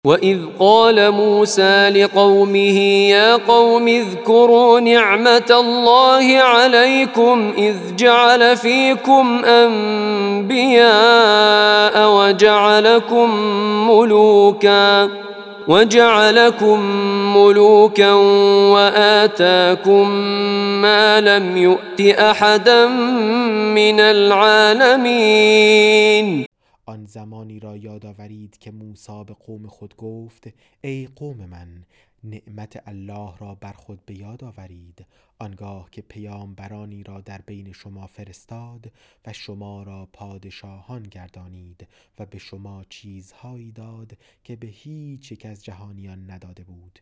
وَإِذْ قَالَ مُوسَى لِقَوْمِهِ يَا قَوْمِ اذْكُرُوا نِعْمَةَ اللَّهِ عَلَيْكُمْ إِذْ جَعَلَ فِيكُمْ أَنْبِيَاءَ وَجَعَلَكُمْ مُلُوكًا وَآتَاكُمْ مَا لَمْ يُؤْتِ أَحَدًا مِنَ الْعَالَمِينَ. آن زمانی را یاد آورید که موسی به قوم خود گفت: ای قوم من، نعمت الله را بر خود به یاد آورید آنگاه که پیامبرانی را در بین شما فرستاد و شما را پادشاهان گردانید و به شما چیزهایی داد که به هیچ یک از جهانیان نداده بود.